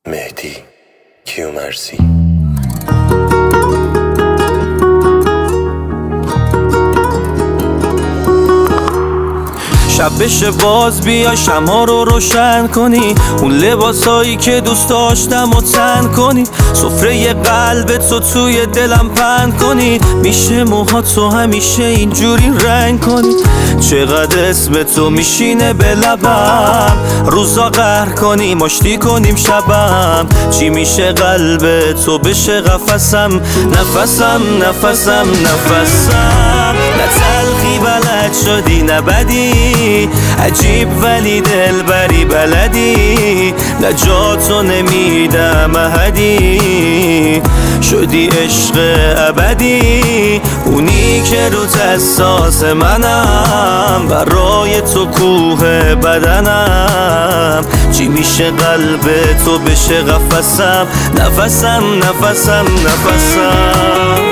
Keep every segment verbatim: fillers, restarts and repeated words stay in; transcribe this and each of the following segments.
مهدی کیومرثی. شب بشه باز بیا شمع رو روشن کنی، اون لباسایی که دوست داشتم و تن کنی، سفره قلبت رو توی دلم پهن کنی، میشه موهاتو همیشه اینجوری رنگ کنی، چقدر اسم تو میشینه به لبم، روزا قهر کنی مشتی کنیم شبم، چی میشه قلب تو بشه قفسم، نفسم نفسم نفسم، نه تلخی بلد شدی نه بدی، عجیب ولی دلبری بلدی، نه جاتو نمیدم احدی، شدی عشق ابدی، اونی که رو اساس منم، برای تو کوه بدنم، چی میشه قلب تو بشه قفسم، نفسم نفسم نفسم.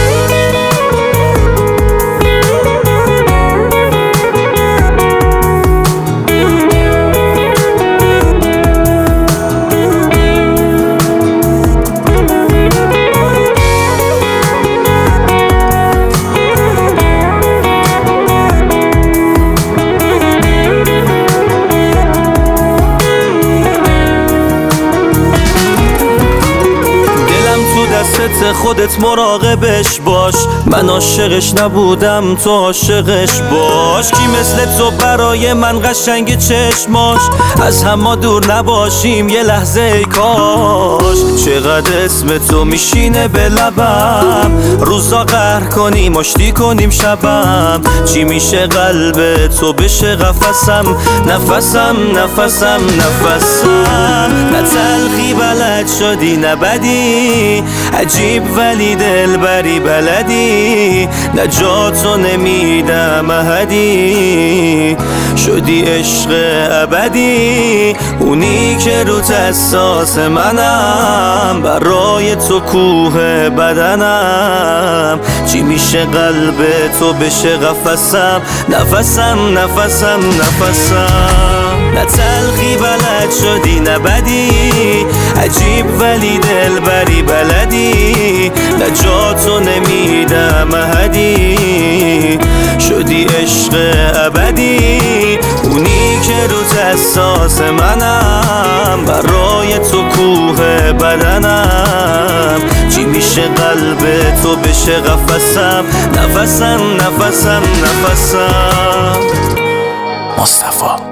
خودت مراقبش باش، من عاشقش نبودم تو عاشقش باش، کی مثل تو برای من قشنگ چشماش، از هم دور نباشیم یه لحظه ای کاش، چقدر اسم تو میشینه به لبم، روزا قهر کنیم مشتی کنیم شبم، چی میشه قلب تو بشه قفسم، نفسم نفسم نفسم، نه تلخی بلد شدی نه بدی، عجیب ولی دلبری بلدی، نه جاتو نمیدم احدی، شدی عشق ابدی، اونی که رو اساس منم، برای تو کوه بدنم، چی میشه قلب تو بشه قفسم، نفسم نفسم نفسم، نه تلخی بلد شدی نه بدی، عجیب ولی دلبری بلدی، نه جاتو نمیدم احدی، شدی عشق ابدی، اونی که رو اساس منم، برای تو کوه بدنم، چی میشه قلب تو بشه قفسم، نفسم نفسم نفسم. مصطفی